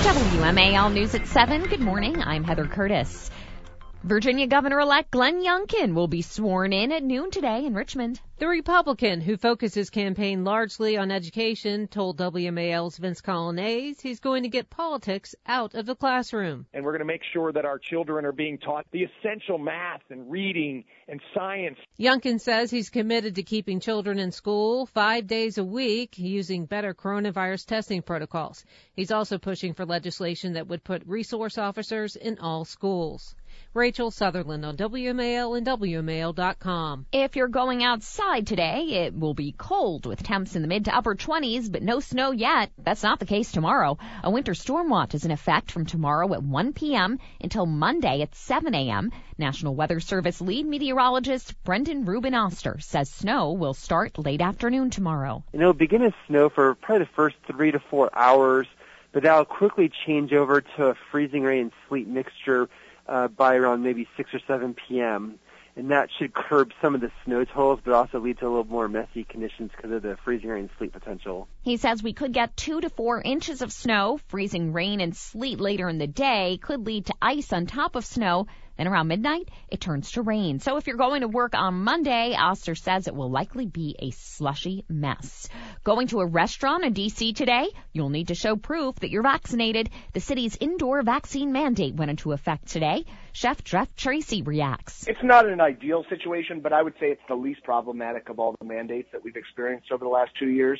WMAL News at 7. Good morning. I'm Heather Curtis. Virginia Governor-elect Glenn Youngkin will be sworn in at noon today in Richmond. The Republican, who focused his campaign largely on education, told WMAL's Vince Colonnese he's going to get politics out of the classroom. And we're going to make sure that our children are being taught the essential math and reading and science. Youngkin says he's committed to keeping children in school 5 days a week using better coronavirus testing protocols. He's also pushing for legislation that would put resource officers in all schools. Rachel Sutherland on WMAL and WMAL.com. If you're going outside today, it will be cold with temps in the mid to upper 20s, but no snow yet. That's not the case tomorrow. A winter storm watch is in effect from tomorrow at 1 p.m. until Monday at 7 a.m. National Weather Service lead meteorologist Brendan Rubin Oster says snow will start late afternoon tomorrow. And it'll begin to snow for probably the first 3 to 4 hours, but that'll quickly change over to a freezing rain and sleet mixture by around maybe 6 or 7 p.m., and that should curb some of the snow totals, but also lead to a little more messy conditions because of the freezing rain and sleet potential. He says we could get 2 to 4 inches of snow. Freezing rain and sleet later in the day could lead to ice on top of snow. Then around midnight, it turns to rain. So if you're going to work on Monday, Oster says it will likely be a slushy mess. Going to a restaurant in D.C. today, you'll need to show proof that you're vaccinated. The city's indoor vaccine mandate went into effect today. Chef Jeff Tracy reacts. It's not an ideal situation, but I would say it's the least problematic of all the mandates that we've experienced over the last 2 years.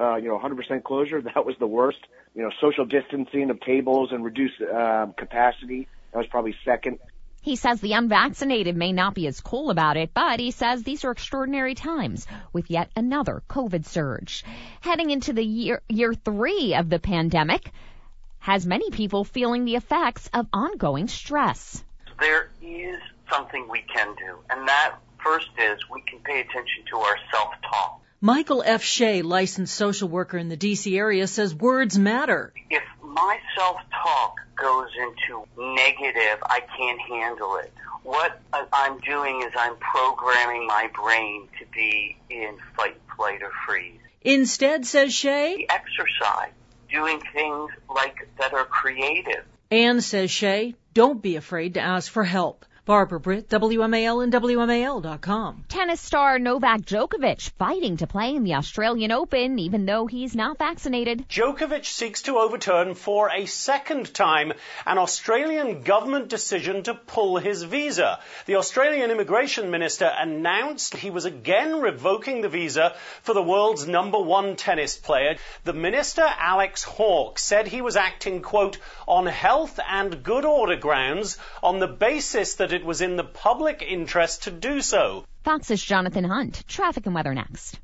100% closure, that was the worst. Social distancing of tables and reduced capacity, that was probably second. He says the unvaccinated may not be as cool about it, but he says these are extraordinary times with yet another COVID surge. Heading into the year 3 of the pandemic has many people feeling the effects of ongoing stress. There is something we can do, and that first is we can pay attention to our self-talk. Michael F. Shea, licensed social worker in the D.C. area, says words matter. If my self-talk goes into negative, I can't handle it. What I'm doing is I'm programming my brain to be in fight, flight, or freeze. Instead, says Shea, exercise, doing things that are creative. And, says Shea, don't be afraid to ask for help. Barbara Britt, WMAL and WMAL.com. Tennis star Novak Djokovic fighting to play in the Australian Open, even though he's not vaccinated. Djokovic seeks to overturn for a second time an Australian government decision to pull his visa. The Australian Immigration Minister announced he was again revoking the visa for the world's #1 tennis player. The minister, Alex Hawke, said he was acting, quote, on health and good order grounds on the basis that it was in the public interest to do so. Fox's Jonathan Hunt. Traffic and weather next.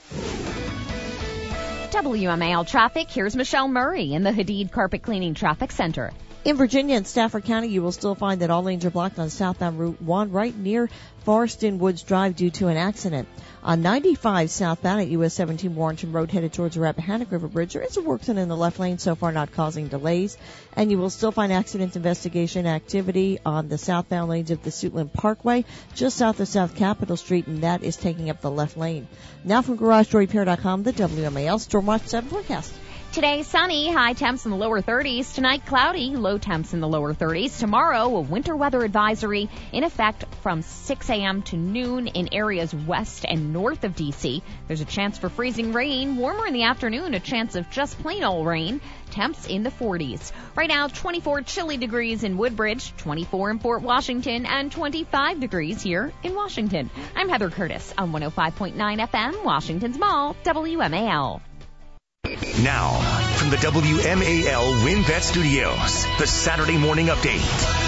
WMAL traffic. Here's Michelle Murray in the Hadid Carpet Cleaning Traffic Center. In Virginia and Stafford County, you will still find that all lanes are blocked on southbound Route 1 right near Forreston Woods Drive due to an accident. On 95 southbound at US 17 Warrenton Road headed towards the Rappahannock River Bridge, there is a work zone in the left lane, so far not causing delays. And you will still find accident investigation activity on the southbound lanes of the Suitland Parkway, just south of South Capitol Street, and that is taking up the left lane. Now from GarageDoorRepair.com, the WMAL Stormwatch 7 forecast. Today, sunny, high temps in the lower 30s. Tonight, cloudy, low temps in the lower 30s. Tomorrow, a winter weather advisory in effect from 6 a.m. to noon in areas west and north of D.C. There's a chance for freezing rain. Warmer in the afternoon, a chance of just plain old rain. Temps in the 40s. Right now, 24 chilly degrees in Woodbridge, 24 in Fort Washington, and 25 degrees here in Washington. I'm Heather Curtis on 105.9 FM, Washington's Mall, WMAL. Now, from the WMAL WinBet Studios, the Saturday Morning Update.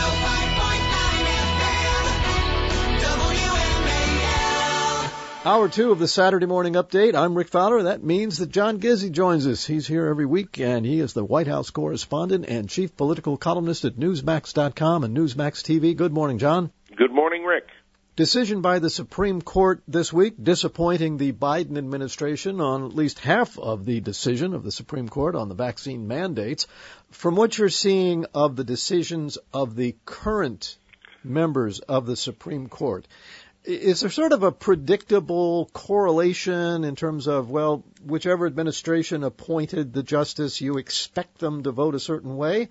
Hour 2 of the Saturday Morning Update. I'm Rick Fowler. That means that John Gizzi joins us. He's here every week, and he is the White House correspondent and chief political columnist at Newsmax.com and Newsmax TV. Good morning, John. Good morning, Rick. Decision by the Supreme Court this week disappointing the Biden administration on at least half of the decision of the Supreme Court on the vaccine mandates. From what you're seeing of the decisions of the current members of the Supreme Court, Is there sort of a predictable correlation in terms of, well, whichever administration appointed the justice, you expect them to vote a certain way?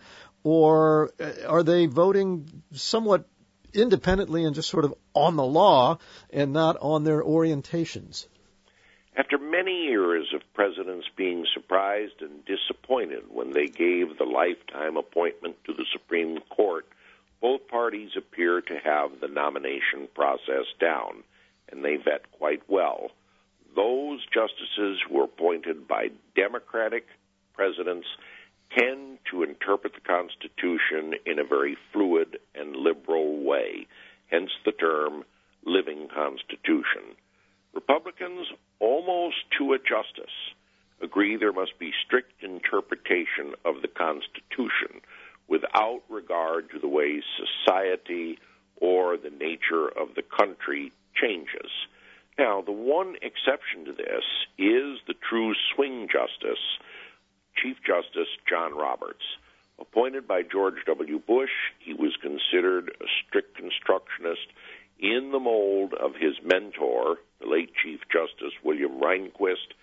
Or are they voting somewhat independently and just sort of on the law and not on their orientations? After many years of presidents being surprised and disappointed when they gave the lifetime appointment to the Supreme Court, both parties appear to have the nomination process down, and they vet quite well. Those justices who are appointed by Democratic presidents tend to interpret the Constitution in a very fluid and liberal way, hence the term living Constitution. Republicans, almost to a justice, agree there must be strict interpretation of the Constitution without regard to the way society or the nature of the country changes. Now, the one exception to this is the true swing justice, Chief Justice John Roberts. Appointed by George W. Bush, he was considered a strict constructionist in the mold of his mentor, the late Chief Justice William Rehnquist,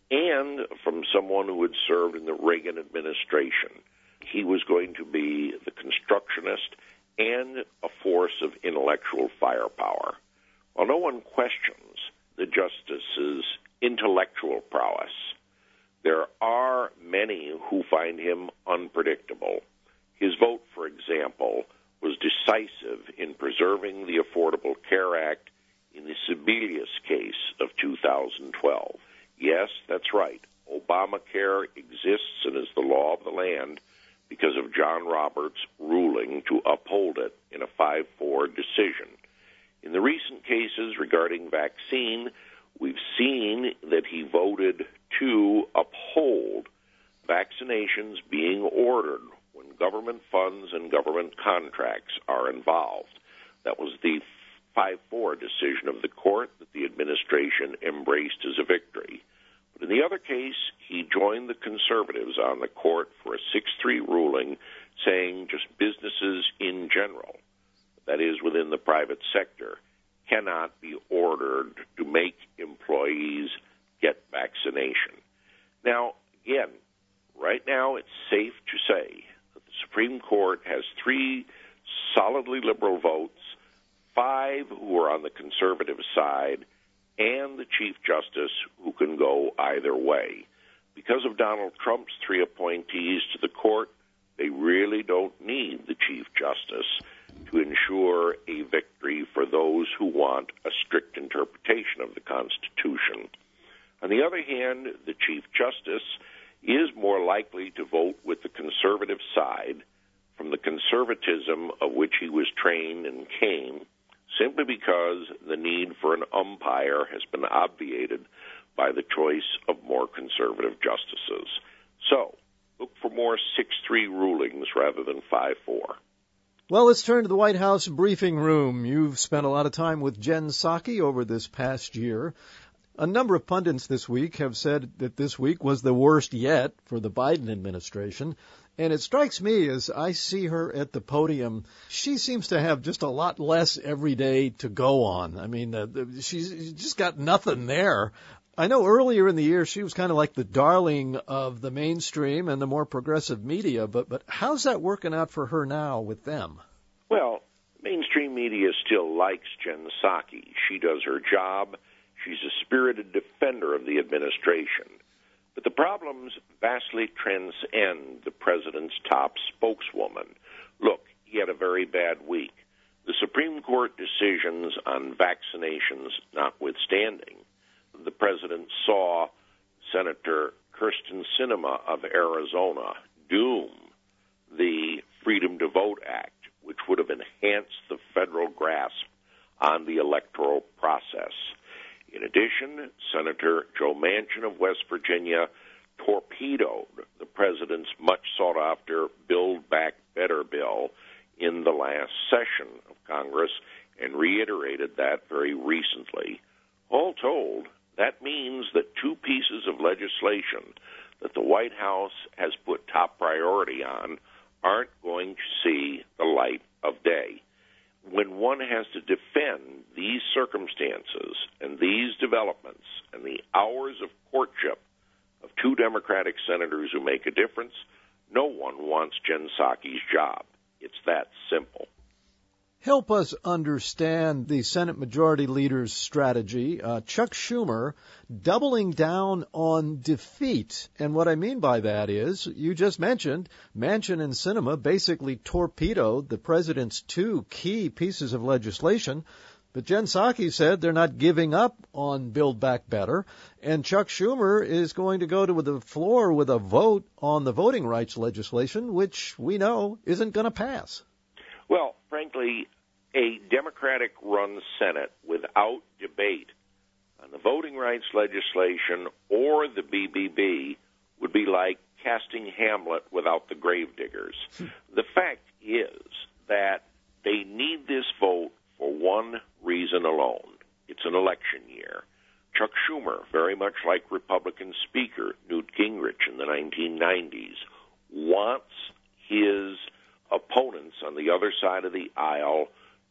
and from someone who had served in the Reagan administration. He was going to be the constructionist and a force of intellectual firepower. While no one questions the justice's intellectual prowess, there are many who find him unpredictable. His vote, for example, was decisive in preserving the Affordable Care Act in the Sebelius case of 2012. Yes, that's right. Obamacare exists and is the law of the land because of John Roberts' ruling to uphold it in a 5-4 decision. In the recent cases regarding vaccine, we've seen that he voted to uphold vaccinations being ordered when government funds and government contracts are involved. That was the 5-4 decision of the court that the administration embraced as a victory. But in the other case, he joined the conservatives on the court for a 6-3 ruling saying just businesses in general, that is within the private sector, cannot be ordered to make employees get vaccination. Now, again, right now it's safe to say that the Supreme Court has 3 solidly liberal votes, 5 who are on the conservative side, and the Chief Justice who can go either way. Because of Donald Trump's 3 appointees to the court, they really don't need the Chief Justice to ensure a victory for those who want a strict interpretation of the Constitution. On the other hand, the Chief Justice is more likely to vote with the conservative side from the conservatism of which he was trained and came, simply because the need for an umpire has been obviated by the choice of more conservative justices. So, look for more 6-3 rulings rather than 5-4. Well, let's turn to the White House briefing room. You've spent a lot of time with Jen Psaki over this past year. A number of pundits this week have said that this week was the worst yet for the Biden administration. And it strikes me as I see her at the podium, she seems to have just a lot less every day to go on. I mean, she's just got nothing there. I know earlier in the year she was kind of like the darling of the mainstream and the more progressive media, but how's that working out for her now with them? Well, mainstream media still likes Jen Psaki. She does her job. She's a spirited defender of the administration. But the problems vastly transcend the president's top spokeswoman. Look, he had a very bad week. The Supreme Court decisions on vaccinations notwithstanding, the president saw Senator Kyrsten Sinema of Arizona doom the Freedom to Vote Act, which would have enhanced the federal grasp on the electoral process. In addition, Senator Joe Manchin of West Virginia torpedoed the president's much sought-after Build Back Better bill in the last session of Congress and reiterated that very recently. All told, that means that 2 pieces of legislation that the White House has put top priority on aren't going to see the light of day. when one has to defend these circumstances and these developments and the hours of courtship of two Democratic senators who make a difference, no one wants Jen Psaki's job. It's that simple. Help us understand the Senate Majority Leader's strategy. Chuck Schumer doubling down on defeat. And what I mean by that is, you just mentioned, Manchin and Sinema basically torpedoed the president's two key pieces of legislation. But Jen Psaki said they're not giving up on Build Back Better. And Chuck Schumer is going to go to the floor with a vote on the voting rights legislation, which we know isn't going to pass. Well, frankly, a Democratic-run Senate without debate on the voting rights legislation or the BBB would be like casting Hamlet without the gravediggers. The fact is that they need this vote for one reason alone. It's an election year. Chuck Schumer, very much like Republican Speaker Newt Gingrich in the 1990s, wants his opponents on the other side of the aisle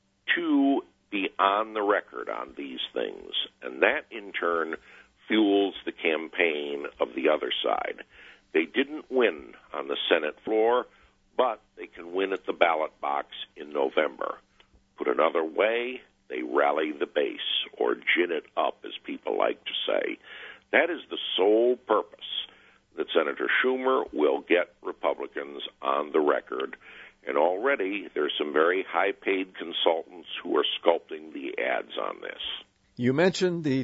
to be on the record on these things. And that, in turn, fuels the campaign of the other side. They didn't win on the Senate floor, but they can win at the ballot box in November. Put another way, they rally the base, or gin it up, as people like to say. That is the sole purpose, that Senator Schumer will get Republicans on the record. And already there's some very high-paid consultants who are sculpting the ads on this. You mentioned the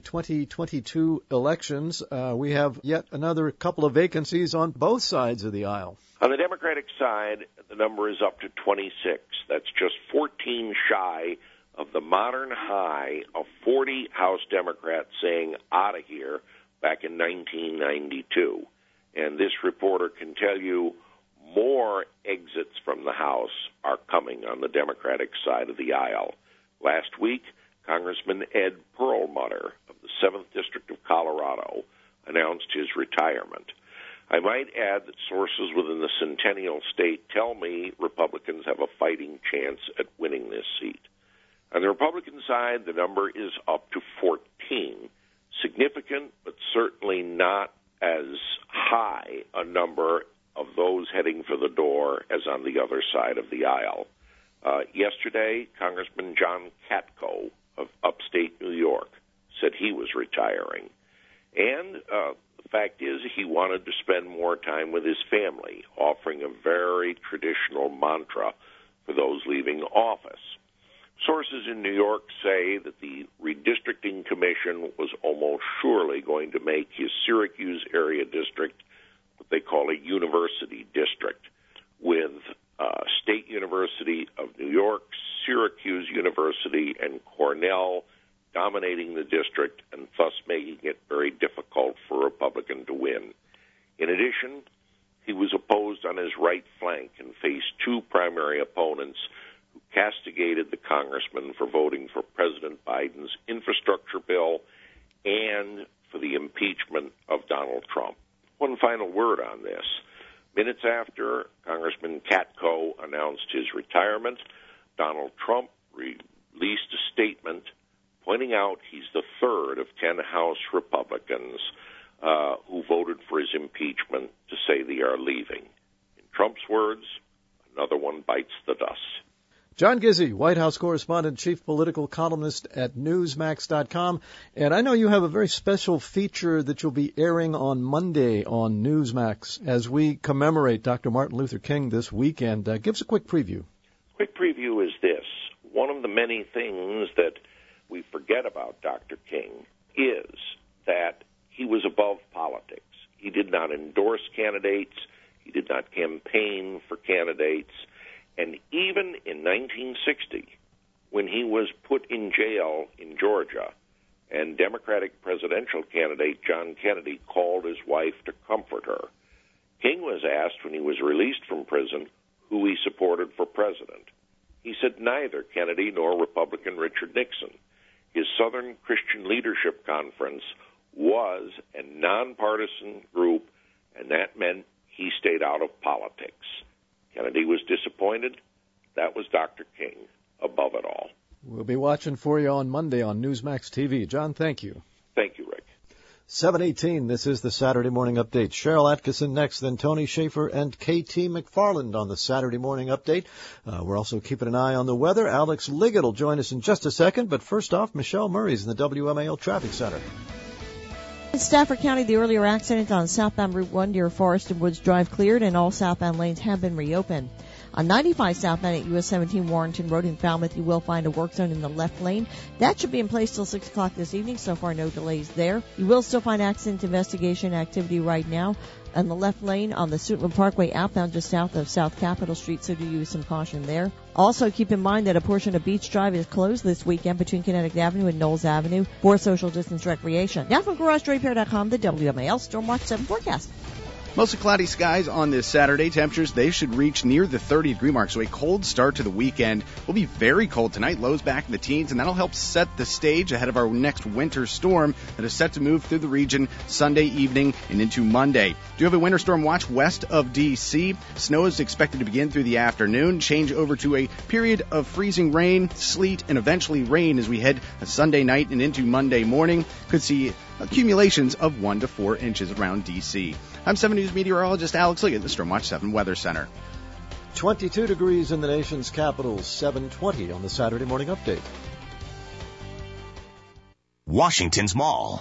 2022 elections. We have yet another couple of vacancies on both sides of the aisle. On the Democratic side, the number is up to 26. That's just 14 shy of the modern high of 40 House Democrats saying out of here back in 1992. And this reporter can tell you more exits from the House are coming on the Democratic side of the aisle. Last week, Congressman Ed Perlmutter of the 7th District of Colorado announced his retirement. I might add that sources within the Centennial State tell me Republicans have a fighting chance at winning this seat. On the Republican side, the number is up to 14. Significant, but certainly not as high a number of those heading for the door as on the other side of the aisle. Yesterday, Congressman John Katko of upstate New York said he was retiring. And the fact is he wanted to spend more time with his family, offering a very traditional mantra for those leaving office. Sources in New York say that the redistricting commission was almost surely going to make his Syracuse area district what they call a university district, with State University of New York, Syracuse University, and Cornell dominating the district and thus making it very difficult for a Republican to win. In addition, he was opposed on his right flank and faced two primary opponents who castigated the congressman for voting for President Biden's infrastructure bill and for the impeachment of Donald Trump. One final word on this. Minutes after Congressman Katko announced his retirement, Donald Trump released a statement pointing out he's the third of 10 House Republicans who voted for his impeachment to say they are leaving. In Trump's words, another one bites the dust. John Gizzi, White House correspondent, chief political columnist at Newsmax.com. And I know you have a very special feature that you'll be airing on Monday on Newsmax as we commemorate Dr. Martin Luther King this weekend. Give us a quick preview. Quick preview is this. One of the many things that we forget about Dr. King is that he was above politics. He did not endorse candidates. He did not campaign for candidates. And even in 1960, when he was put in jail in Georgia, and Democratic presidential candidate John Kennedy called his wife to comfort her, King was asked when he was released from prison who he supported for president. He said neither Kennedy nor Republican Richard Nixon. His Southern Christian Leadership Conference was a nonpartisan group, and that meant he stayed out of politics. Kennedy was disappointed. That was Dr. King, above it all. We'll be watching for you on Monday on Newsmax TV. John, thank you. Thank you, Rick. 7:18, this is the Saturday Morning Update. Cheryl Atkinson next, then Tony Schaefer and KT McFarland on the Saturday Morning Update. We're also keeping an eye on the weather. Alex Liggett will join us in just a second, but first off, Michelle Murray's in the WMAL Traffic Center. In Stafford County, the earlier accident on southbound Route 1 near Forest and Woods Drive cleared, and all southbound lanes have been reopened. On 95 southbound at US 17 Warrenton Road in Falmouth, you will find a work zone in the left lane. That should be in place till 6 o'clock this evening. So far, no delays there. You will still find accident investigation activity right now on the left lane on the Suitland Parkway outbound just south of South Capitol Street, so do use some caution there. Also, keep in mind that a portion of Beach Drive is closed this weekend between Connecticut Avenue and Knowles Avenue for social distance recreation. Now from GarageDoorRepair.com, the WMAL Stormwatch 7 forecast. Mostly cloudy skies on this Saturday. Temperatures, they should reach near the 30-degree mark, so a cold start to the weekend. Will be very cold tonight, lows back in the teens, and that'll help set the stage ahead of our next winter storm that is set to move through the region Sunday evening and into Monday. Do have a winter storm watch west of D.C. Snow is expected to begin through the afternoon, change over to a period of freezing rain, sleet, and eventually rain as we head Sunday night and into Monday morning. Could see accumulations of 1 to 4 inches around D.C. I'm 7 News meteorologist Alex Liggett at the Stormwatch 7 Weather Center. 22 degrees in the nation's capital, 7:20 on the Saturday Morning Update. Washington's Mall,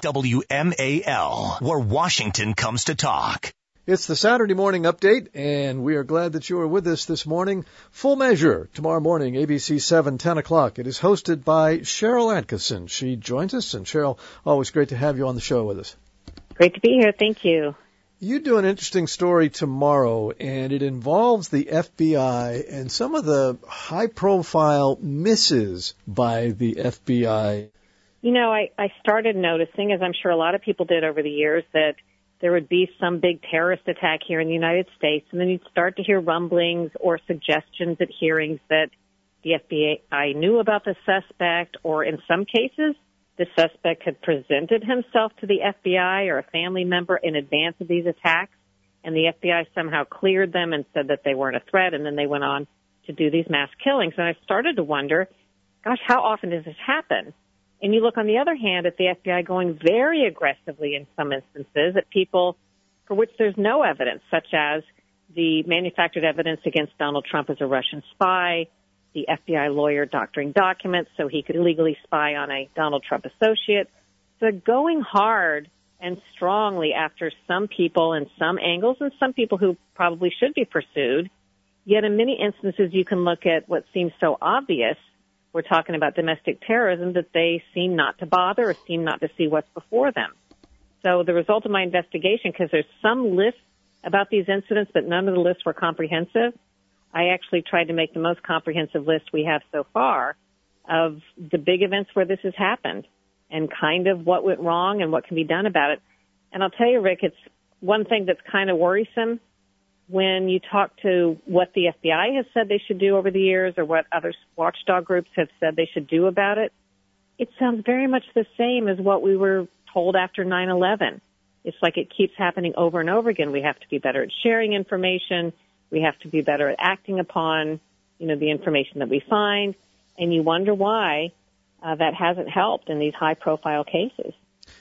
WMAL, where Washington comes to talk. It's the Saturday Morning Update, and we are glad that you are with us this morning. Full Measure, tomorrow morning, ABC 7, 10 o'clock. It is hosted by Cheryl Atkinson. She joins us, and Cheryl, always great to have you on the show with us. Great to be here. Thank you. You do an interesting story tomorrow, and it involves the FBI and some of the high-profile misses by the FBI. You know, I started noticing, as I'm sure a lot of people did over the years, that there would be some big terrorist attack here in the United States, and then you'd start to hear rumblings or suggestions at hearings that the FBI knew about the suspect, or in some cases, the suspect had presented himself to the FBI or a family member in advance of these attacks, and the FBI somehow cleared them and said that they weren't a threat, and then they went on to do these mass killings. And I started to wonder, gosh, how often does this happen? And you look, on the other hand, at the FBI going very aggressively in some instances at people for which there's no evidence, such as the manufactured evidence against Donald Trump as a Russian spy, the FBI lawyer doctoring documents so he could illegally spy on a Donald Trump associate. So going hard and strongly after some people in some angles and some people who probably should be pursued. Yet in many instances, you can look at what seems so obvious. We're talking about domestic terrorism, that they seem not to bother or seem not to see what's before them. So the result of my investigation, because there's some lists about these incidents, but none of the lists were comprehensive, I actually tried to make the most comprehensive list we have so far of the big events where this has happened and kind of what went wrong and what can be done about it. And I'll tell you, Rick, it's one thing that's kind of worrisome when you talk to what the FBI has said they should do over the years or what other watchdog groups have said they should do about it. It sounds very much the same as what we were told after 9/11. It's like it keeps happening over and over again. We have to be better at sharing information. We have to be better at acting upon, the information that we find. And you wonder why that hasn't helped in these high-profile cases.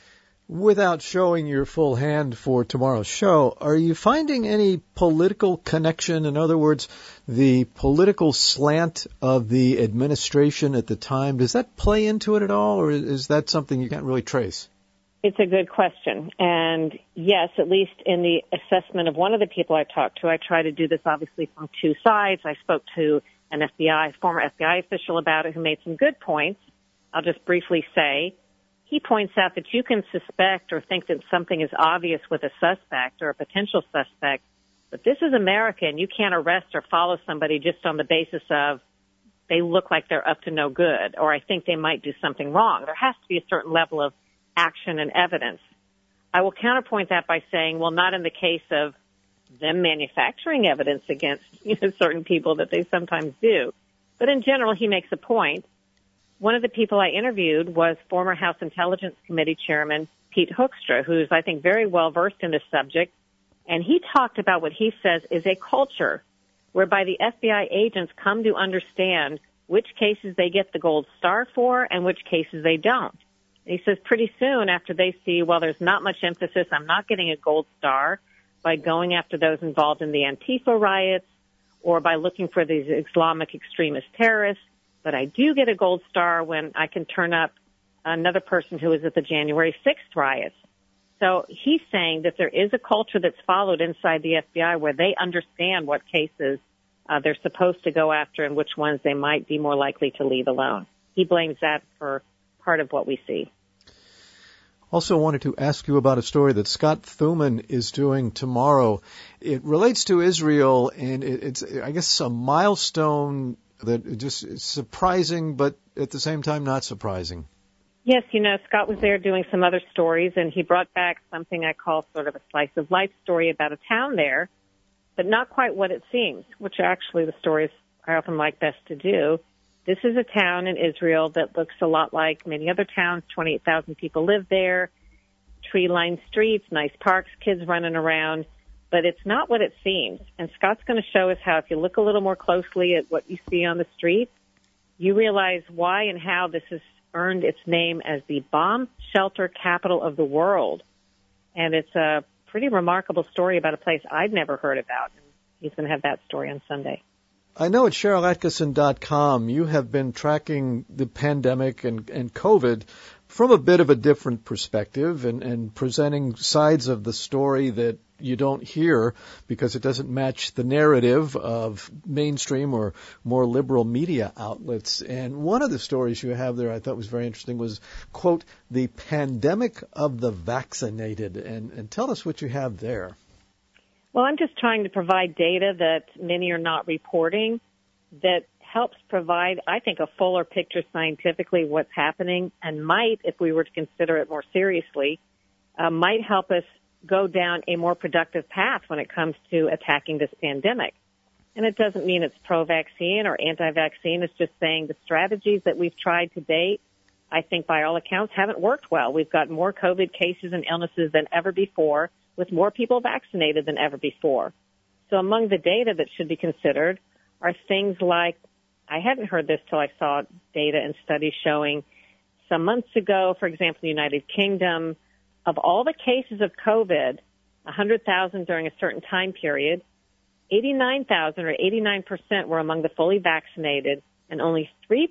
Without showing your full hand for tomorrow's show, are you finding any political connection? In other words, the political slant of the administration at the time, does that play into it at all, or is that something you can't really trace? It's a good question. And yes, at least in the assessment of one of the people I talked to, I try to do this obviously from two sides. I spoke to an former FBI official about it who made some good points. I'll just briefly say, he points out that you can suspect or think that something is obvious with a suspect or a potential suspect, but this is America, and you can't arrest or follow somebody just on the basis of they look like they're up to no good, or I think they might do something wrong. There has to be a certain level of action and evidence. I will counterpoint that by saying, well, not in the case of them manufacturing evidence against certain people that they sometimes do. But in general, he makes a point. One of the people I interviewed was former House Intelligence Committee Chairman Pete Hoekstra, who's, I think, very well versed in this subject. And he talked about what he says is a culture whereby the FBI agents come to understand which cases they get the gold star for and which cases they don't. And he says pretty soon after they see, well, there's not much emphasis, I'm not getting a gold star by going after those involved in the Antifa riots or by looking for these Islamic extremist terrorists, but I do get a gold star when I can turn up another person who was at the January 6th riots. So he's saying that there is a culture that's followed inside the FBI where they understand what cases they're supposed to go after and which ones they might be more likely to leave alone. He blames that for part of what we see. Also wanted to ask you about a story that Scott Thuman is doing tomorrow. It relates to Israel, and it's, I guess, a milestone that just is surprising, but at the same time not surprising. Yes, Scott was there doing some other stories, and he brought back something I call sort of a slice of life story about a town there, but not quite what it seems, which actually the stories I often like best to do. This is a town in Israel that looks a lot like many other towns. 28,000 people live there, tree-lined streets, nice parks, kids running around, but it's not what it seems. And Scott's going to show us how if you look a little more closely at what you see on the street, you realize why and how this has earned its name as the bomb shelter capital of the world. And it's a pretty remarkable story about a place I'd never heard about. He's going to have that story on Sunday. I know at CherylAtkinson.com you have been tracking the pandemic and COVID from a bit of a different perspective and presenting sides of the story that you don't hear because it doesn't match the narrative of mainstream or more liberal media outlets. And one of the stories you have there I thought was very interesting was, quote, the pandemic of the vaccinated. And tell us what you have there. Well, I'm just trying to provide data that many are not reporting that helps provide, I think, a fuller picture scientifically of what's happening and might, if we were to consider it more seriously, might help us go down a more productive path when it comes to attacking this pandemic. And it doesn't mean it's pro-vaccine or anti-vaccine. It's just saying the strategies that we've tried to date, I think by all accounts, haven't worked well. We've got more COVID cases and illnesses than ever before, with more people vaccinated than ever before. So among the data that should be considered are things like, I hadn't heard this till I saw data and studies showing some months ago, for example, the United Kingdom, of all the cases of COVID, 100,000 during a certain time period, 89,000 or 89% were among the fully vaccinated, and only 3%,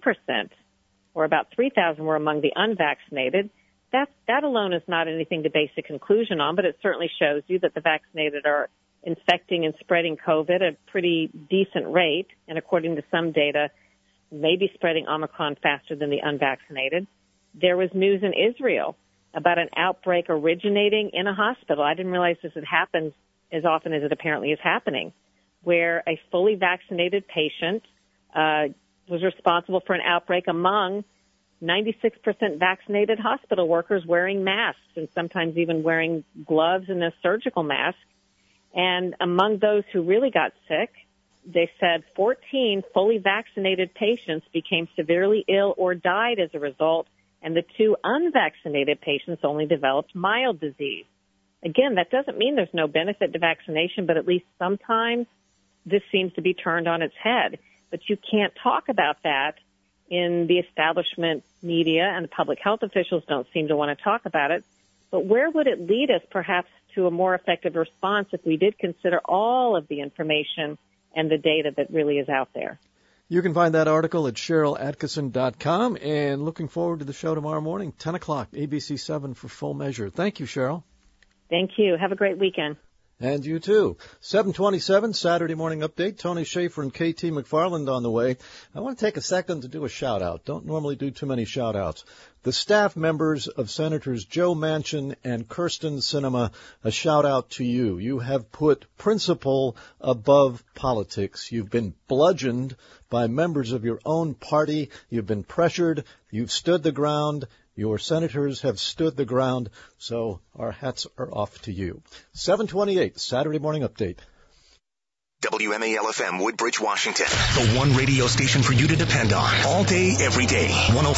or about 3,000, were among the unvaccinated. That alone is not anything to base a conclusion on, but it certainly shows you that the vaccinated are infecting and spreading COVID at a pretty decent rate, and according to some data, maybe spreading Omicron faster than the unvaccinated. There was news in Israel about an outbreak originating in a hospital. I didn't realize this had happened as often as it apparently is happening, where a fully vaccinated patient was responsible for an outbreak among 96% vaccinated hospital workers wearing masks and sometimes even wearing gloves and a surgical mask. And among those who really got sick, they said 14 fully vaccinated patients became severely ill or died as a result, and the 2 unvaccinated patients only developed mild disease. Again, that doesn't mean there's no benefit to vaccination, but at least sometimes this seems to be turned on its head. But you can't talk about that in the establishment media, and the public health officials don't seem to want to talk about it. But where would it lead us perhaps to a more effective response if we did consider all of the information and the data that really is out there? You can find that article at CherylAtkinson.com, and looking forward to the show tomorrow morning, 10 o'clock, ABC 7 for Full Measure. Thank you, Cheryl. Thank you. Have a great weekend. And you too. 7:27, Saturday morning update. Tony Schaefer and KT McFarland on the way. I want to take a second to do a shout-out. Don't normally do too many shout-outs. The staff members of Senators Joe Manchin and Kyrsten Sinema, a shout-out to you. You have put principle above politics. You've been bludgeoned by members of your own party. You've been pressured. You've stood the ground. Your senators have stood the ground, so our hats are off to you. 7:28, Saturday morning update. WMAL-FM, Woodbridge, Washington. The one radio station for you to depend on. All day, every day.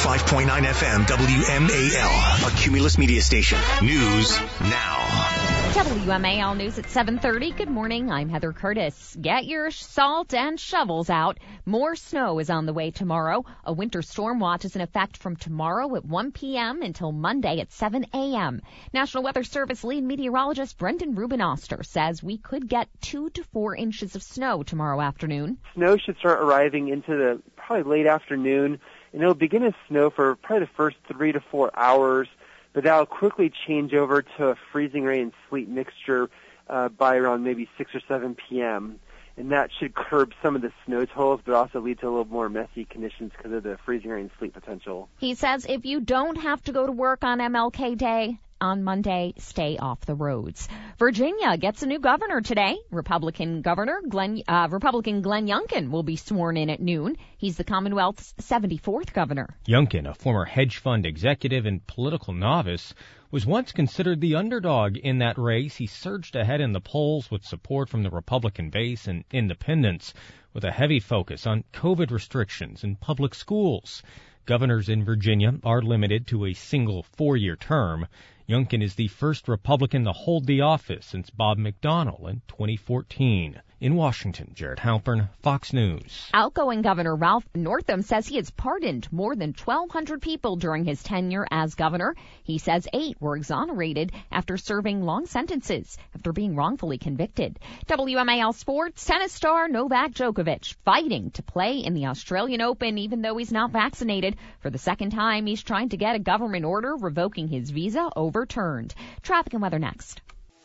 105.9 FM, WMAL. A Cumulus Media Station. News now. WMAL News at 7:30. Good morning. I'm Heather Curtis. Get your salt and shovels out. More snow is on the way tomorrow. A winter storm watch is in effect from tomorrow at 1 p.m. until Monday at 7 a.m. National Weather Service lead meteorologist Brendan Rubin-Oster says we could get 2 to 4 inches of snow tomorrow afternoon. Snow should start arriving into the probably late afternoon, and it'll begin to snow for probably the first 3 to 4 hours. But that'll quickly change over to a freezing rain and sleet mixture by around maybe 6 or 7 p.m. And that should curb some of the snow totals, but also lead to a little more messy conditions because of the freezing rain and sleet potential. He says if you don't have to go to work on MLK Day on Monday, stay off the roads. Virginia gets a new governor today. Republican Glenn Youngkin will be sworn in at noon. He's the Commonwealth's 74th governor. Youngkin, a former hedge fund executive and political novice, was once considered the underdog in that race. He surged ahead in the polls with support from the Republican base and independents, with a heavy focus on COVID restrictions in public schools. Governors in Virginia are limited to a single 4-year term. Youngkin is the first Republican to hold the office since Bob McDonnell in 2014. In Washington, Jared Halpern, Fox News. Outgoing Governor Ralph Northam says he has pardoned more than 1,200 people during his tenure as governor. He says 8 were exonerated after serving long sentences after being wrongfully convicted. WMAL Sports, tennis star Novak Djokovic fighting to play in the Australian Open even though he's not vaccinated. For the second time, he's trying to get a government order revoking his visa overturned. Traffic and weather next.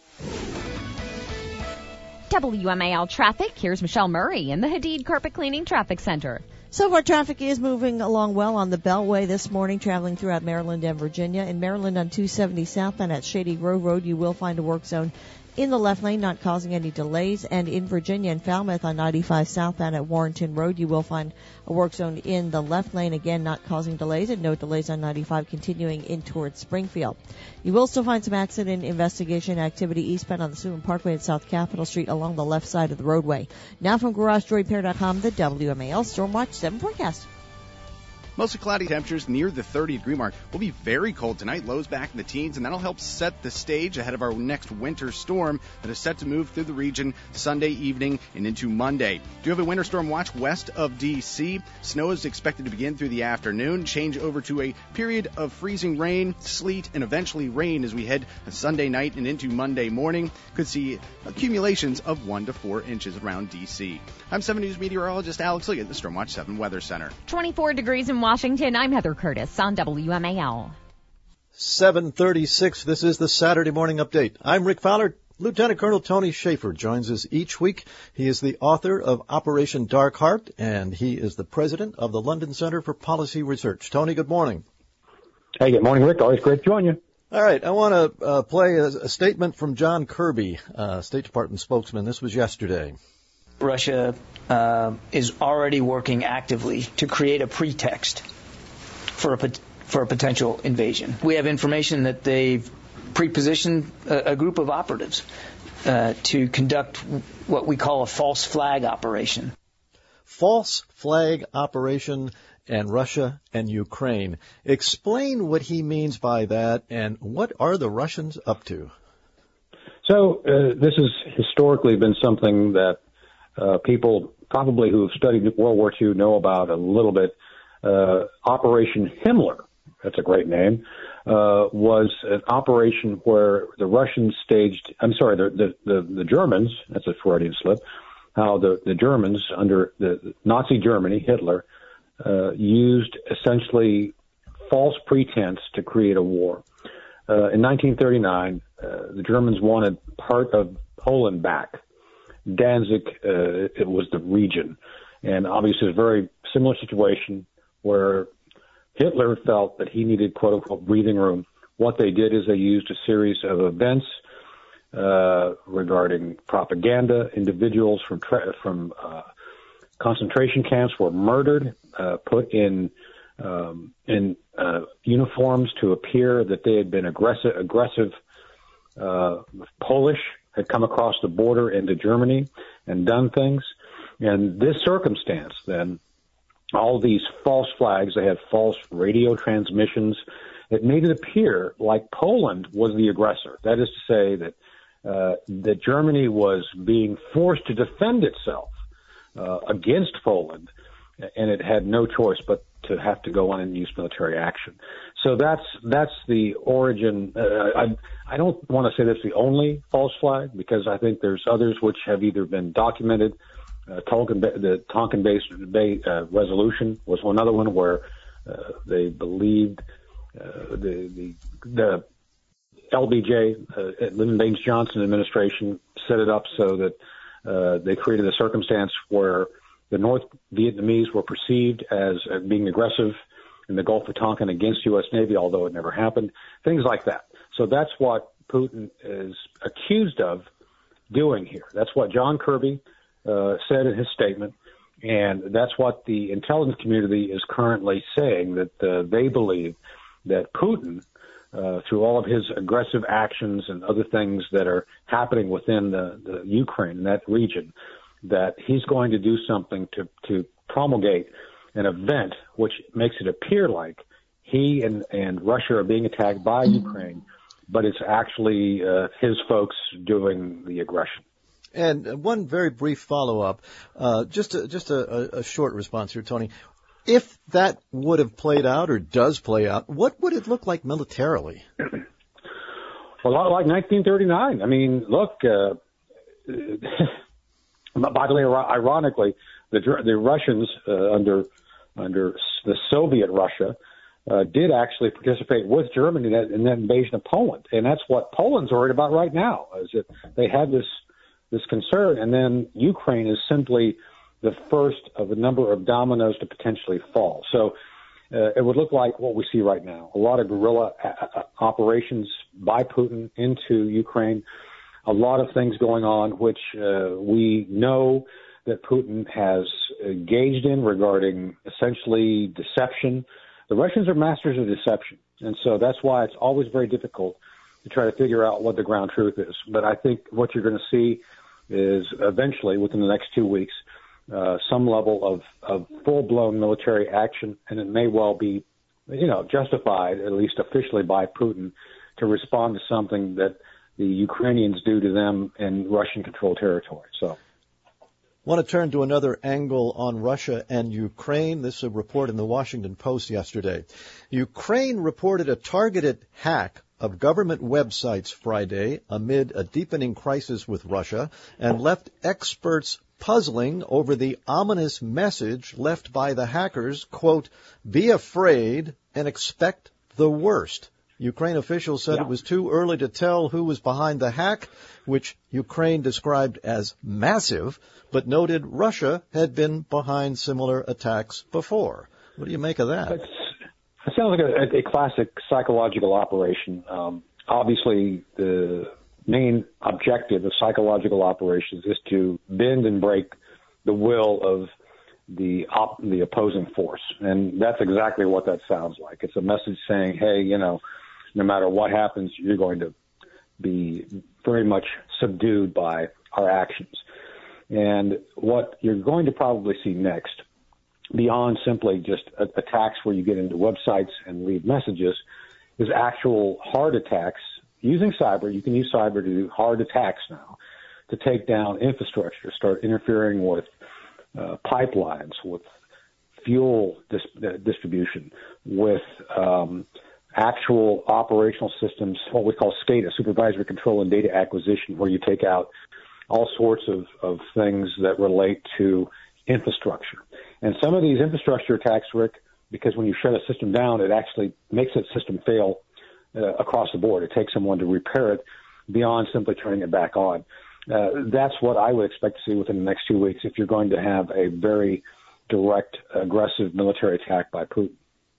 WMAL traffic. Here's Michelle Murray in the Hadid Carpet Cleaning Traffic Center. So far, traffic is moving along well on the Beltway this morning, traveling throughout Maryland and Virginia. In Maryland on 270 southbound at Shady Grove Road, you will find a work zone in the left lane, not causing any delays. And in Virginia and Falmouth on 95 southbound at Warrenton Road, you will find a work zone in the left lane, again, not causing delays, and no delays on 95 continuing in towards Springfield. You will still find some accident investigation activity eastbound on the Suitland Parkway at South Capitol Street along the left side of the roadway. Now from GarageDoorRepair.com, the WMAL Stormwatch 7 forecast. Mostly cloudy temperatures near the 30-degree mark. Will be very cold tonight, lows back in the teens, and that'll help set the stage ahead of our next winter storm that is set to move through the region Sunday evening and into Monday. Do you have a winter storm watch west of D.C.? Snow is expected to begin through the afternoon, change over to a period of freezing rain, sleet, and eventually rain as we head Sunday night and into Monday morning. Could see accumulations of 1 to 4 inches around D.C. I'm 7 News meteorologist Alex Lee at the Stormwatch 7 Weather Center. 24 degrees in Washington. I'm Heather Curtis on WMAL. 7:36. This is the Saturday Morning Update. I'm Rick Fowler. Lieutenant Colonel Tony Schaefer joins us each week. He is the author of Operation Dark Heart, and he is the president of the London Center for Policy Research. Tony, good morning. Hey, good morning, Rick. Always great to join you. All right. I want to play a statement from John Kirby, State Department spokesman. This was yesterday. Russia is already working actively to create a pretext for a potential invasion. We have information that they've pre-positioned a group of operatives to conduct what we call a false flag operation. False flag operation and Russia and Ukraine. Explain what he means by that, and what are the Russians up to? So this has historically been something that people probably who have studied World War II know about a little bit. Operation Himmler, that's a great name, was an operation where the Russians the Germans, that's a Freudian slip, how the Germans under the Nazi Germany, Hitler, used essentially false pretense to create a war. In 1939, the Germans wanted part of Poland back. Danzig, it was the region. And obviously a very similar situation where Hitler felt that he needed, quote unquote, breathing room. What they did is they used a series of events regarding propaganda. Individuals from concentration camps were murdered, put in uniforms to appear that they had been aggressive Polish, had come across the border into Germany and done things. And this circumstance, then, all these false flags, they had false radio transmissions. It made it appear like Poland was the aggressor. That is to say that that Germany was being forced to defend itself against Poland, and it had no choice but to have to go on and use military action. So that's the origin. I don't want to say that's the only false flag, because I think there's others which have either been documented. The Tonkin Bay resolution was another one where they believed the LBJ, Lyndon Baines Johnson administration, set it up so that they created a circumstance where the North Vietnamese were perceived as being aggressive in the Gulf of Tonkin against U.S. Navy, although it never happened. Things like that. So that's what Putin is accused of doing here. That's what John Kirby said in his statement, and that's what the intelligence community is currently saying, that they believe that Putin, through all of his aggressive actions and other things that are happening within the Ukraine, that region, that he's going to do something to promulgate an event which makes it appear like he and Russia are being attacked by Ukraine, but it's actually his folks doing the aggression. And one very brief follow-up, just a short response here, Tony. If that would have played out or does play out, what would it look like militarily? A lot like 1939. I mean, look, by the way, ironically, the Russians under the Soviet Russia did actually participate with Germany in that invasion of Poland, and that's what Poland's worried about right now. Is that they have this concern, and then Ukraine is simply the first of a number of dominoes to potentially fall. So it would look like what we see right now: a lot of guerrilla operations by Putin into Ukraine. A lot of things going on, which we know that Putin has engaged in regarding essentially deception. The Russians are masters of deception, and so that's why it's always very difficult to try to figure out what the ground truth is. But I think what you're going to see is eventually, within the next 2 weeks, some level of full-blown military action, and it may well be, justified, at least officially, by Putin to respond to something that the Ukrainians do to them in Russian-controlled territory. So, want to turn to another angle on Russia and Ukraine. This is a report in the Washington Post yesterday. Ukraine reported a targeted hack of government websites Friday amid a deepening crisis with Russia, and left experts puzzling over the ominous message left by the hackers, quote, "Be afraid and expect the worst." Ukraine officials said it was too early to tell who was behind the hack, which Ukraine described as massive, but noted Russia had been behind similar attacks before. What do you make of that? It sounds like a classic psychological operation. Obviously, the main objective of psychological operations is to bend and break the will of the opposing force. And that's exactly what that sounds like. It's a message saying, hey, no matter what happens, you're going to be very much subdued by our actions. And what you're going to probably see next, beyond simply just attacks where you get into websites and leave messages, is actual hard attacks using cyber. You can use cyber to do hard attacks now to take down infrastructure, start interfering with pipelines, with fuel distribution, with actual operational systems, what we call SCADA, supervisory control and data acquisition, where you take out all sorts of things that relate to infrastructure. And some of these infrastructure attacks, Rick, because when you shut a system down, it actually makes that system fail across the board. It takes someone to repair it beyond simply turning it back on. That's what I would expect to see within the next 2 weeks if you're going to have a very direct, aggressive military attack by Putin.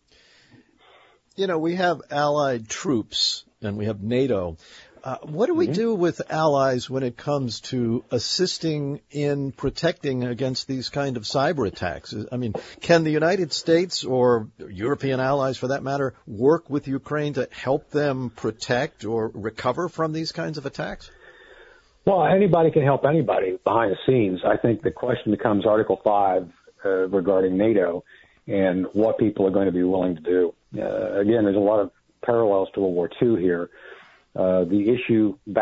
We have allied troops and we have NATO. What do we do with allies when it comes to assisting in protecting against these kind of cyber attacks? I mean, can the United States or European allies, for that matter, work with Ukraine to help them protect or recover from these kinds of attacks? Well, anybody can help anybody behind the scenes. I think the question becomes Article 5 regarding NATO and what people are going to be willing to do. Again, there's a lot of parallels to World War II here. The issue back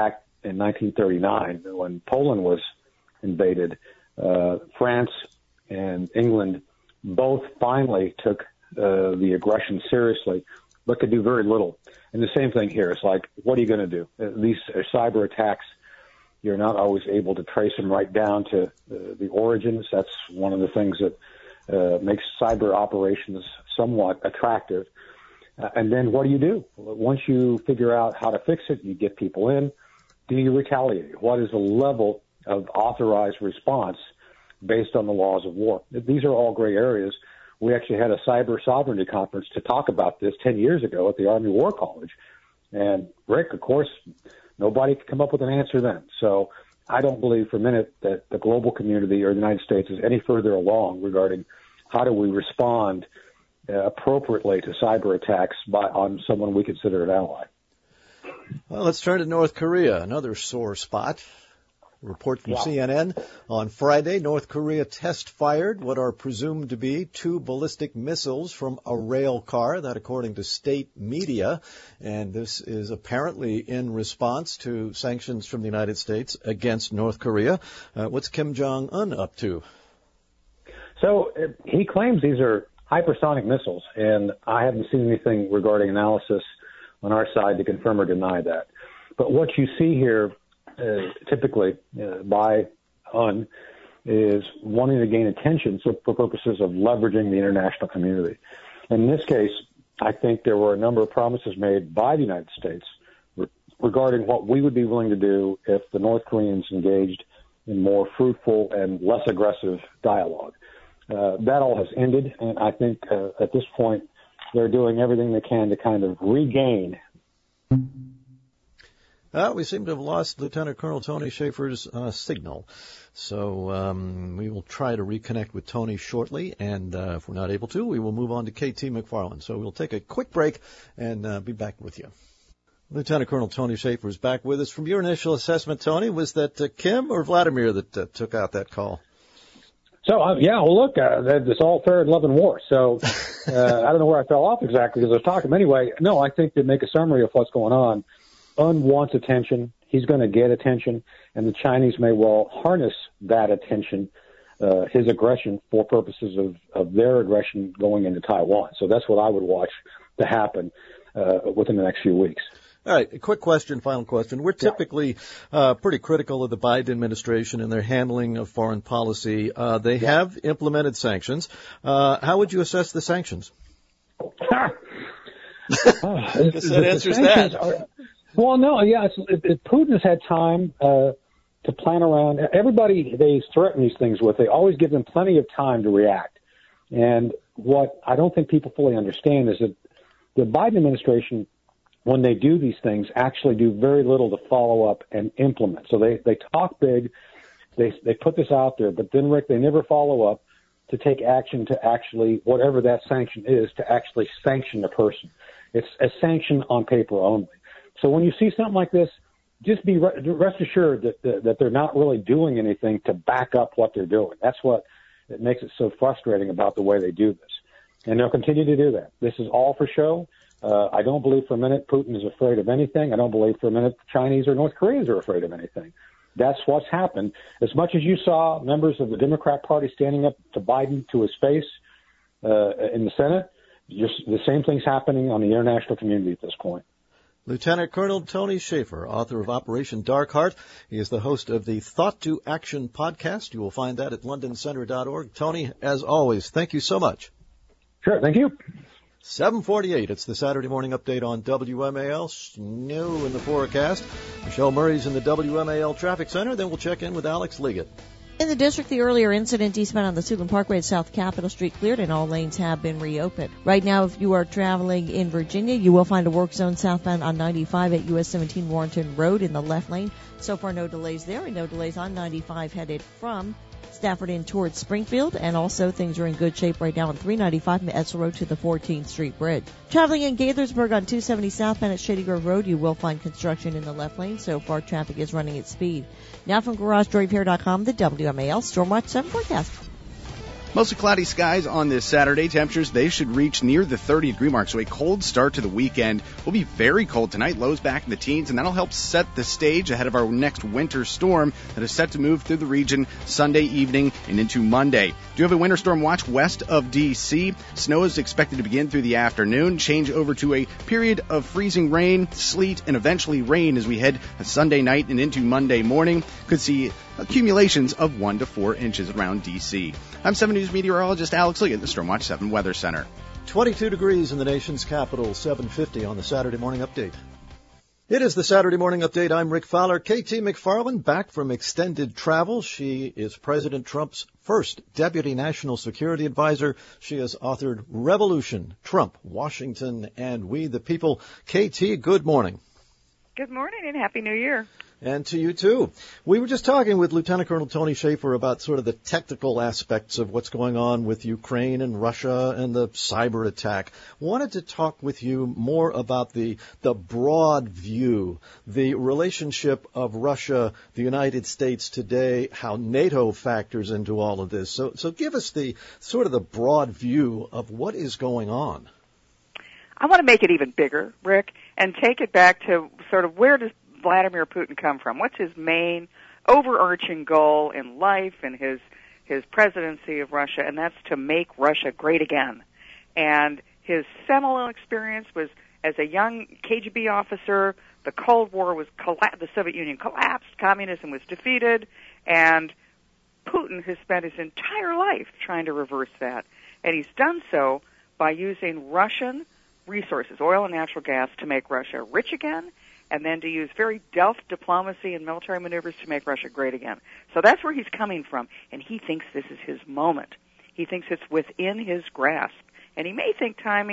in 1939 when Poland was invaded, France and England both finally took the aggression seriously, but could do very little. And the same thing here. It's like, what are you going to do? These cyber attacks, you're not always able to trace them right down to the origins. That's one of the things that makes cyber operations somewhat attractive. And then what do? Once you figure out how to fix it, you get people in. Do you retaliate? What is the level of authorized response based on the laws of war? These are all gray areas. We actually had a cyber sovereignty conference to talk about this 10 years ago at the Army War College. And Rick, of course, nobody could come up with an answer then. So I don't believe for a minute that the global community or the United States is any further along regarding how do we respond appropriately to cyber attacks on someone we consider an ally. Well, let's turn to North Korea, another sore spot. A report from CNN. On Friday, North Korea test-fired what are presumed to be 2 ballistic missiles from a rail car, that according to state media. And this is apparently in response to sanctions from the United States against North Korea. What's Kim Jong-un up to? So he claims these are hypersonic missiles, and I haven't seen anything regarding analysis on our side to confirm or deny that. But what you see here, typically by UN, is wanting to gain attention for purposes of leveraging the international community. In this case, I think there were a number of promises made by the United States regarding what we would be willing to do if the North Koreans engaged in more fruitful and less aggressive dialogue. That all has ended, and I think at this point they're doing everything they can to kind of regain. We seem to have lost Lieutenant Colonel Tony Schaefer's signal. So we will try to reconnect with Tony shortly, and if we're not able to, we will move on to KT McFarland. So we'll take a quick break and be back with you. Lieutenant Colonel Tony Schaefer is back with us. From your initial assessment, Tony, was that Kim or Vladimir that took out that call? So, well, look, it's all fair in love and war. So I don't know where I fell off exactly because I was talking. But anyway, no, I think to make a summary of what's going on, UN wants attention. He's going to get attention, and the Chinese may well harness that attention, his aggression, for purposes of their aggression going into Taiwan. So that's what I would watch to happen within the next few weeks. All right, a quick question, final question. We're typically pretty critical of the Biden administration and their handling of foreign policy. They have implemented sanctions. How would you assess the sanctions? I guess that answers that. Well, no, Putin has had time to plan around. Everybody they threaten these things with, they always give them plenty of time to react. And what I don't think people fully understand is that the Biden administration, when they do these things, actually do very little to follow up and implement. So they talk big, they put this out there, but then, Rick, they never follow up to take action to actually, whatever that sanction is, to actually sanction the person. It's a sanction on paper only. So when you see something like this, just be rest assured that they're not really doing anything to back up what they're doing. That's what it makes it so frustrating about the way they do this. And they'll continue to do that. This is all for show. I don't believe for a minute Putin is afraid of anything. I don't believe for a minute the Chinese or North Koreans are afraid of anything. That's what's happened. As much as you saw members of the Democrat Party standing up to Biden to his face in the Senate, just the same thing's happening on the international community at this point. Lieutenant Colonel Tony Schaefer, author of Operation Dark Heart. He is the host of the Thought to Action podcast. You will find that at londoncenter.org. Tony, as always, thank you so much. Sure, thank you. 7:48. It's the Saturday morning update on WMAL. Snow in the forecast. Michelle Murray's in the WMAL Traffic Center. Then we'll check in with Alex Liggett. In the district, the earlier incident eastbound on the Suitland Parkway at South Capitol Street cleared and all lanes have been reopened. Right now, if you are traveling in Virginia, you will find a work zone southbound on 95 at US 17 Warrenton Road in the left lane. So far, no delays there and no delays on 95 headed from Stafford in towards Springfield, and also things are in good shape right now on 395 from Edsel Road to the 14th Street Bridge. Traveling in Gaithersburg on 270 southbound at Shady Grove Road, you will find construction in the left lane. So far, traffic is running at speed. Now from GarageDoorRepair.com, the WMAL Stormwatch 7 forecast. Mostly cloudy skies on this Saturday. Temperatures, they should reach near the 30-degree mark, so a cold start to the weekend. Will be very cold tonight, lows back in the teens, and that'll help set the stage ahead of our next winter storm that is set to move through the region Sunday evening and into Monday. Do you have a winter storm watch west of D.C.? Snow is expected to begin through the afternoon, change over to a period of freezing rain, sleet, and eventually rain as we head Sunday night and into Monday morning. Could see accumulations of 1 to 4 inches around D.C. I'm 7 News meteorologist Alex Lee at the Stormwatch 7 Weather Center. 22 degrees in the nation's capital, 7:50 on the Saturday Morning Update. It is the Saturday Morning Update. I'm Rick Fowler. KT McFarland back from extended travel. She is President Trump's first Deputy National Security Advisor. She has authored Revolution, Trump, Washington, and We the People. KT, good morning. Good morning and Happy New Year. And to you, too. We were just talking with Lieutenant Colonel Tony Shaffer about sort of the technical aspects of what's going on with Ukraine and Russia and the cyber attack. Wanted to talk with you more about the broad view, the relationship of Russia, the United States today, how NATO factors into all of this. So give us the sort of the broad view of what is going on. I want to make it even bigger, Rick, and take it back to sort of where does Vladimir Putin come from? What's his main overarching goal in life and his presidency of Russia? And that's to make Russia great again. And his seminal experience was as a young KGB officer. The Cold War was the Soviet Union collapsed, communism was defeated, and Putin has spent his entire life trying to reverse that. And he's done so by using Russian resources, oil and natural gas, to make Russia rich again, and then to use very deft diplomacy and military maneuvers to make Russia great again. So that's where he's coming from, and he thinks this is his moment. He thinks it's within his grasp, and he may think time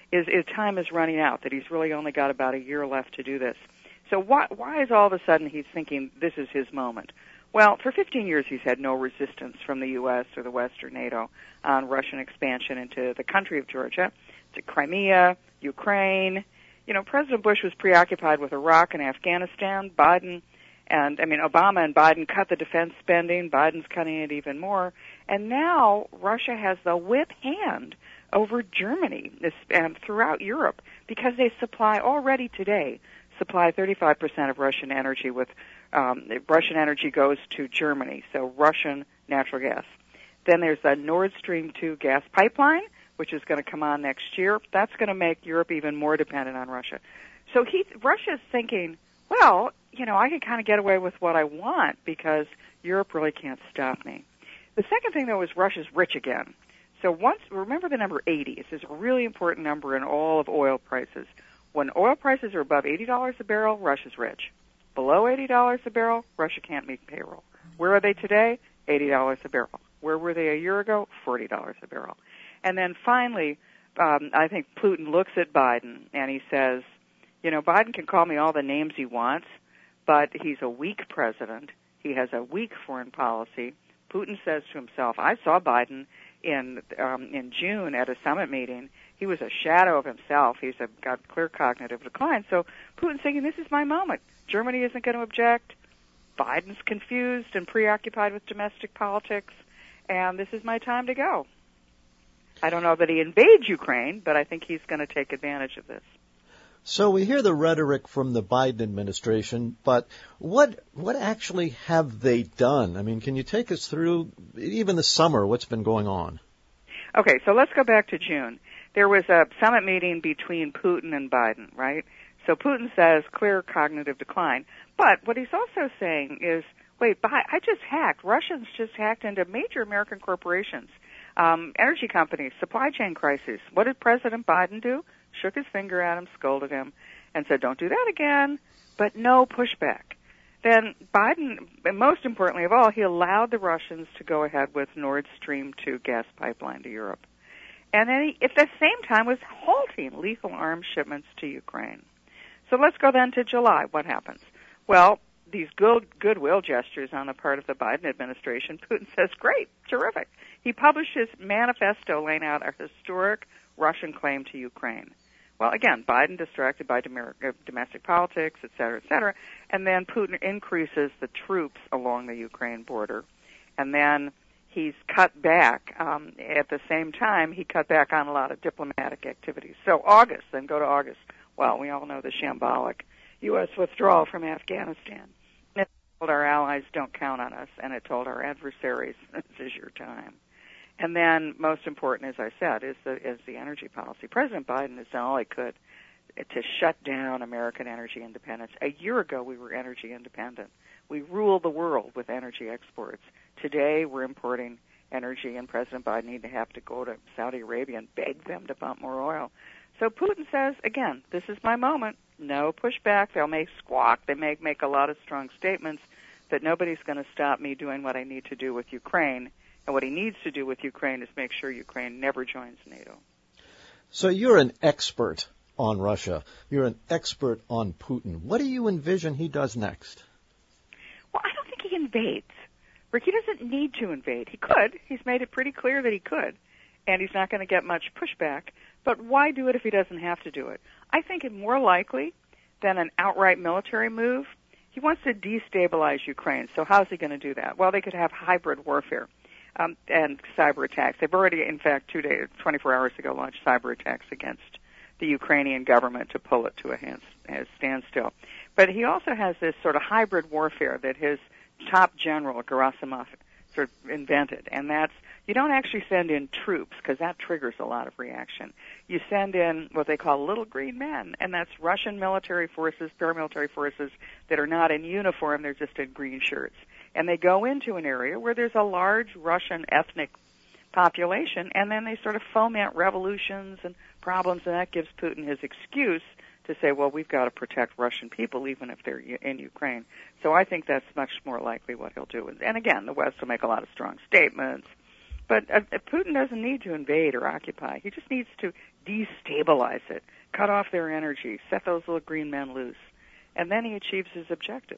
is running out, that he's really only got about a year left to do this. So why is all of a sudden he's thinking this is his moment? Well, for 15 years he's had no resistance from the U.S. or the West or NATO on Russian expansion into the country of Georgia, to Crimea, Ukraine. You know, President Bush was preoccupied with Iraq and Afghanistan. Obama and Biden cut the defense spending. Biden's cutting it even more. And now Russia has the whip hand over Germany and throughout Europe because they already today supply 35% of Russian energy with Russian energy goes to Germany, so Russian natural gas. Then there's the Nord Stream 2 gas pipeline, which is going to come on next year. That's going to make Europe even more dependent on Russia. So Russia's thinking, well, you know, I can kind of get away with what I want because Europe really can't stop me. The second thing, though, is Russia's rich again. So remember the number 80. It's this really important number in all of oil prices. When oil prices are above $80 a barrel, Russia's rich. Below $80 a barrel, Russia can't meet payroll. Where are they today? $80 a barrel. Where were they a year ago? $40 a barrel. And then finally, I think Putin looks at Biden and he says, you know, Biden can call me all the names he wants, but he's a weak president. He has a weak foreign policy. Putin says to himself, I saw Biden in June at a summit meeting. He was a shadow of himself. He's got clear cognitive decline. So Putin's thinking, this is my moment. Germany isn't going to object. Biden's confused and preoccupied with domestic politics, and this is my time to go. I don't know that he invades Ukraine, but I think he's going to take advantage of this. So we hear the rhetoric from the Biden administration, but what actually have they done? I mean, can you take us through even the summer, what's been going on? Okay, so let's go back to June. There was a summit meeting between Putin and Biden, right? So Putin says clear cognitive decline. But what he's also saying is, wait, Russians just hacked into major American corporations, energy companies, supply chain crises. What did President Biden do? Shook his finger at him, scolded him, and said, don't do that again, but no pushback. Then Biden, most importantly of all, he allowed the Russians to go ahead with Nord Stream 2 gas pipeline to Europe. And then he, at the same time, was halting lethal arms shipments to Ukraine. So let's go then to July. What happens? Well, these goodwill gestures on the part of the Biden administration, Putin says, great, terrific. He published his manifesto laying out a historic Russian claim to Ukraine. Well, again, Biden distracted by domestic politics, et cetera, and then Putin increases the troops along the Ukraine border. And then he's cut back. At the same time, he cut back on a lot of diplomatic activities. So August, then go to August. Well, we all know the shambolic U.S. withdrawal from Afghanistan. It told our allies, don't count on us, and it told our adversaries, this is your time. And then, most important, as I said, is the energy policy. President Biden has done all he could to shut down American energy independence. A year ago, we were energy independent. We ruled the world with energy exports. Today, we're importing energy, and President Biden need to have to go to Saudi Arabia and beg them to pump more oil. So Putin says, again, this is my moment. No pushback. They'll make squawk. They may make a lot of strong statements, but nobody's going to stop me doing what I need to do with Ukraine. And what he needs to do with Ukraine is make sure Ukraine never joins NATO. So you're an expert on Russia. You're an expert on Putin. What do you envision he does next? Well, I don't think he invades. Rick, he doesn't need to invade. He could. He's made it pretty clear that he could. And he's not going to get much pushback. But why do it if he doesn't have to do it? I think it's more likely than an outright military move. He wants to destabilize Ukraine. So how's he going to do that? Well, they could have hybrid warfare and cyber attacks. They've already, in fact, 24 hours ago, launched cyber attacks against the Ukrainian government to pull it to a standstill. But he also has this sort of hybrid warfare that his top general, Gerasimov, sort of invented, and that's you don't actually send in troops because that triggers a lot of reaction. You send in what they call little green men, and that's Russian military forces, paramilitary forces that are not in uniform, they're just in green shirts. And they go into an area where there's a large Russian ethnic population, and then they sort of foment revolutions and problems, and that gives Putin his excuse to say, well, we've got to protect Russian people even if they're in Ukraine. So I think that's much more likely what he'll do. And again, the West will make a lot of strong statements. But Putin doesn't need to invade or occupy. He just needs to destabilize it, cut off their energy, set those little green men loose. And then he achieves his objective.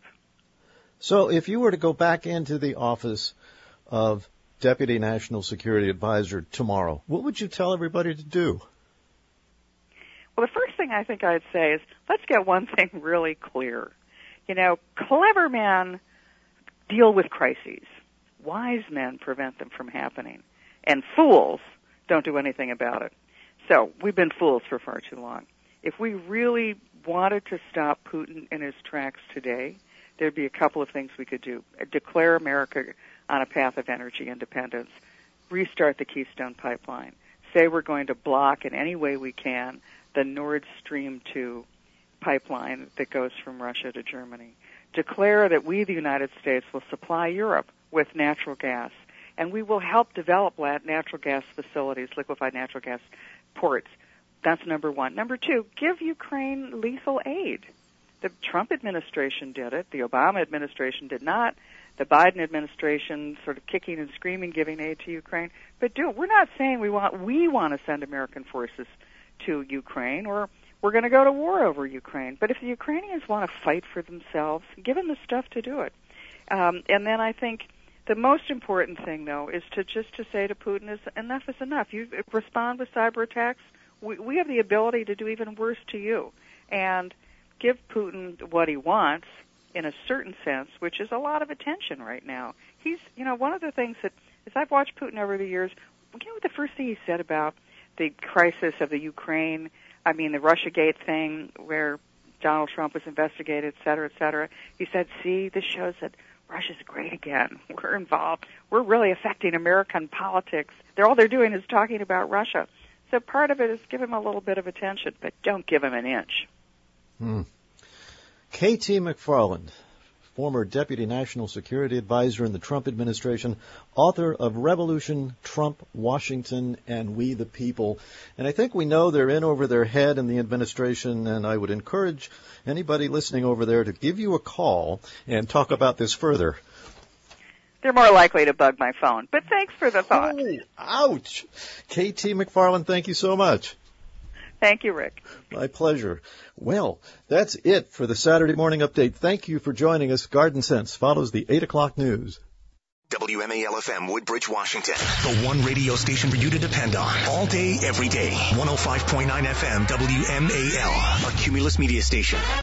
So if you were to go back into the office of Deputy National Security Advisor tomorrow, what would you tell everybody to do? Well, the first thing I think I'd say is let's get one thing really clear. You know, clever men deal with crises. Wise men prevent them from happening. And fools don't do anything about it. So we've been fools for far too long. If we really wanted to stop Putin in his tracks today, there'd be a couple of things we could do. Declare America on a path of energy independence. Restart the Keystone Pipeline. Say we're going to block in any way we can the Nord Stream 2 pipeline that goes from Russia to Germany. Declare that we, the United States, will supply Europe with natural gas, and we will help develop natural gas facilities, liquefied natural gas ports. That's number one. Number two, give Ukraine lethal aid. The Trump administration did it. The Obama administration did not. The Biden administration sort of kicking and screaming, giving aid to Ukraine. But we're not saying we want to send American forces to Ukraine, or we're going to go to war over Ukraine. But if the Ukrainians want to fight for themselves, give them the stuff to do it. And then I think the most important thing, though, is to say to Putin, enough is enough. You respond with cyber attacks. We have the ability to do even worse to you. And give Putin what he wants in a certain sense, which is a lot of attention right now. He's, one of the things that, as I've watched Putin over the years, you know what the first thing he said about the crisis of the Ukraine, the Russiagate thing where Donald Trump was investigated, et cetera, et cetera. He said, see, this shows that Russia's great again. We're involved. We're really affecting American politics. All they're doing is talking about Russia. So part of it is give him a little bit of attention, but don't give him an inch. K.T. McFarland, former Deputy National Security Advisor in the Trump administration, author of Revolution, Trump, Washington, and We the People. And I think we know they're in over their head in the administration, and I would encourage anybody listening over there to give you a call and talk about this further. They're more likely to bug my phone, but thanks for the thought. Oh, ouch! K.T. McFarland, thank you so much. Thank you, Rick. My pleasure. Well, that's it for the Saturday Morning Update. Thank you for joining us. Garden Sense follows the 8 o'clock news. WMAL-FM, Woodbridge, Washington. The one radio station for you to depend on. All day, every day. 105.9 FM, WMAL. A Cumulus Media Station.